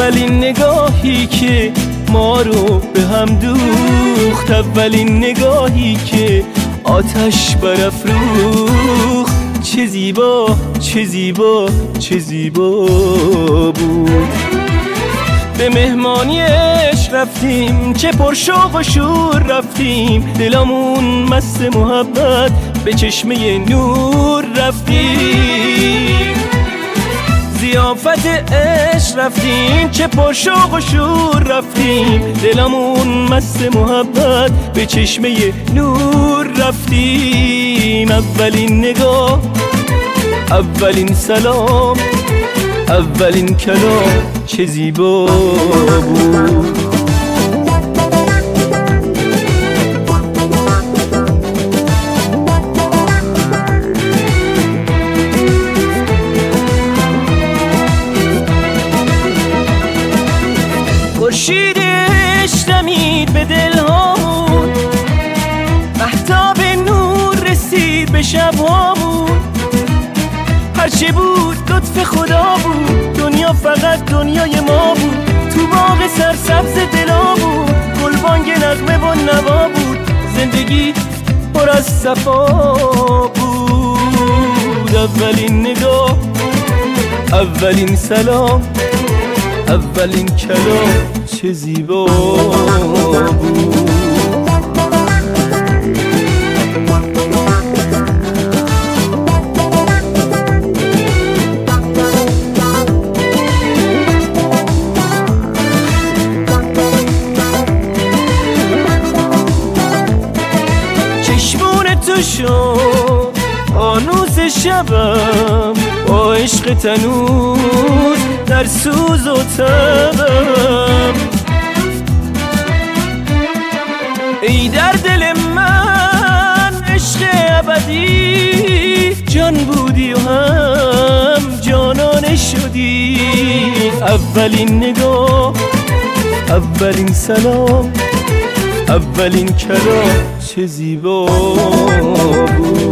اولین نگاهی که ما رو به هم دوخت، اولین نگاهی که آتش برافروخت، چه زیبا چه زیبا چه زیبا بود. به مهمانیش رفتیم، چه پرشوق و شور رفتیم، دلمون مست محبت به چشمه نور رفتیم. ضیافت عشق رفتیم، چه پرشوق و شور رفتیم، دلمون مست محبت به چشمه نور رفتیم. اولین نگاه، اولین سلام، اولین کلام، چه زیبا بود. خورشیدش دمید به دلهامون، مهتاب نور رسید به شبهامون. هرچه بود لطف خدا بود، دنیا فقط دنیای ما بود. تو باغ سرسبز دلا بود، گلبانگ نغمه و نوا بود. زندگی پر از صفا بود. اولین نگاه، اولین سلام، اولین کلام، چه زیبا بود. شد آنوز شبم با عشق تنوز در سوز و تبم. ای در دل من عشق ابدی، جان بودی و هم جانانه شدی. اولین نگاه، اولین سلام، اولین کلام، چه زیبا بود.